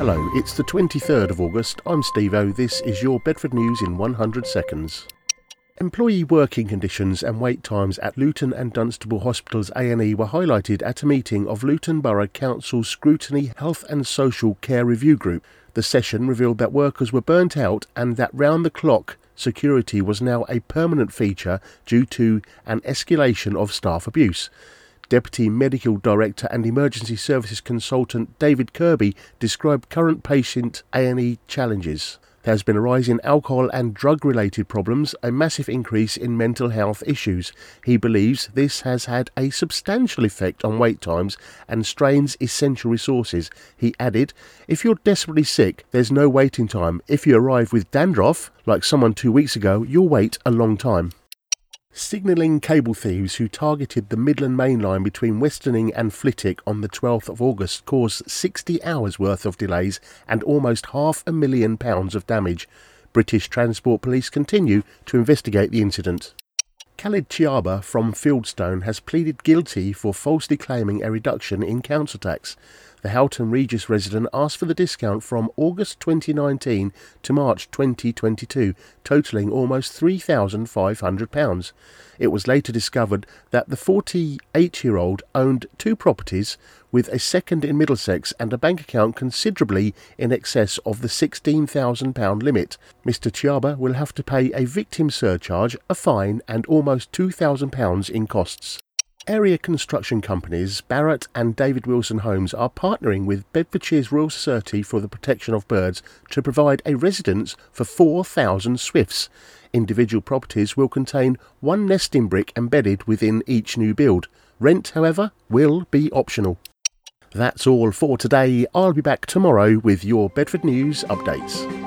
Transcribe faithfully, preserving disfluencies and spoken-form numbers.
Hello, it's the twenty-third of August. I'm Steve-O. This is your Bedford News in one hundred seconds. Employee working conditions and wait times at Luton and Dunstable Hospitals A and E were highlighted at a meeting of Luton Borough Council's Scrutiny Health and Social Care Review Group. The session revealed that workers were burnt out and that round-the-clock security was now a permanent feature due to an escalation of staff abuse. Deputy Medical Director and Emergency Services Consultant David Kirby described current patient A and E challenges. There has been a rise in alcohol and drug-related problems, a massive increase in mental health issues. He believes this has had a substantial effect on wait times and strains essential resources. He added, "If you're desperately sick, there's no waiting time. If you arrive with dandruff, like someone two weeks ago, you'll wait a long time." Signalling cable thieves who targeted the Midland Main Line between Westerning and Flitwick on the twelfth of August caused sixty hours worth of delays and almost half a million pounds of damage. British Transport Police continue to investigate the incident. Khalid Chiaba from Fieldstone has pleaded guilty for falsely claiming a reduction in council tax. The Houghton Regis resident asked for the discount from August twenty nineteen to March twenty twenty-two, totalling almost three thousand five hundred pounds. It was later discovered that the forty-eight-year-old owned two properties with a second in Middlesex and a bank account considerably in excess of the sixteen thousand pounds limit. Mister Chiaba will have to pay a victim surcharge, a fine and almost two thousand pounds in costs. Area construction companies Barratt and David Wilson Homes are partnering with Bedfordshire's Royal Society for the Protection of Birds to provide a residence for four thousand swifts. Individual properties will contain one nesting brick embedded within each new build. Rent, however, will be optional. That's all for today. I'll be back tomorrow with your Bedford News updates.